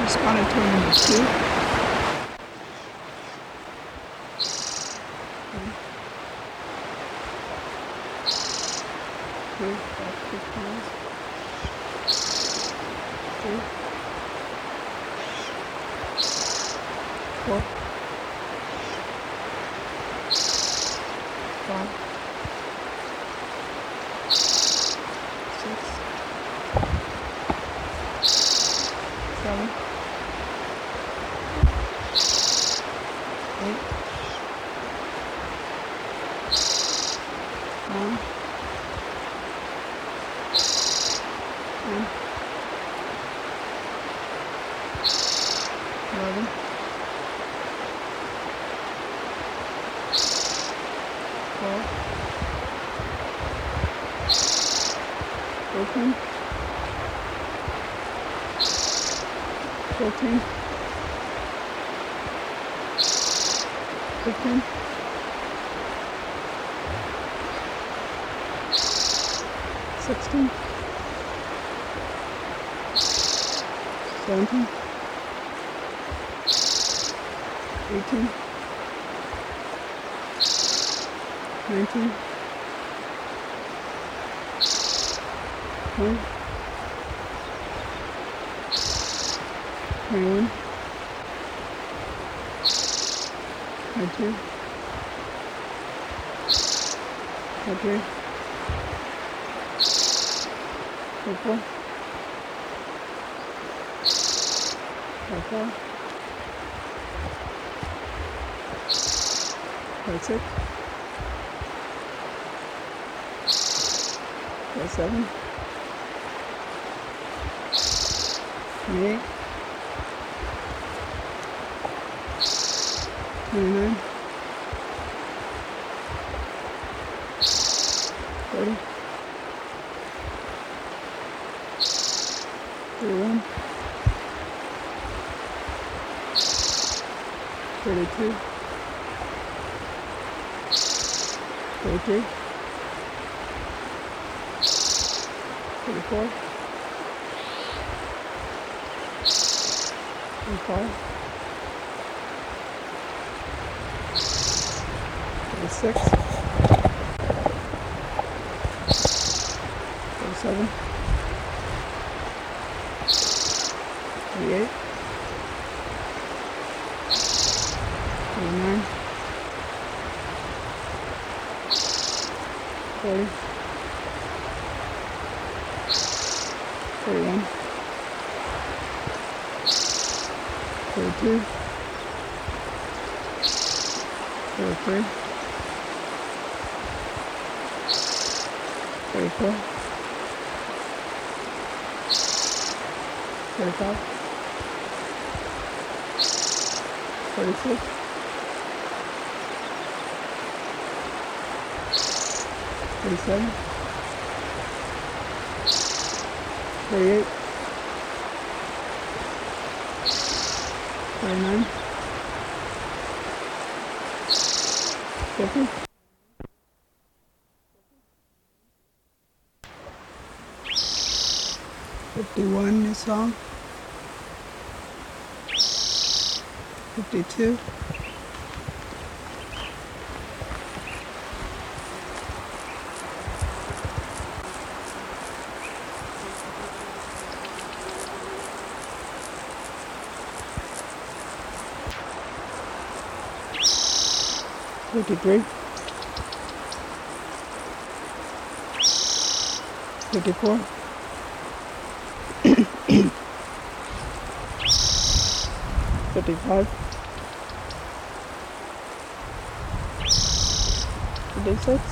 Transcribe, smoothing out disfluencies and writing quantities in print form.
just going to turn into 2. Three, back 2 pounds. 3, 4, 5, 6, 7, 8, 9, 10, 11, 12, 13, 14, 15, 16, 17, 18, 19, 20, 21, 22, 23, 24, 25, 26, 27, 28, 29, 30, 31, 32, 33, 34, 35, 36, 37, 38, 39, 40, 41, 42, 43, 44, 45, 46, 47, 48, 49, 50, 51 this song, 52, 53, 54, 55, 56,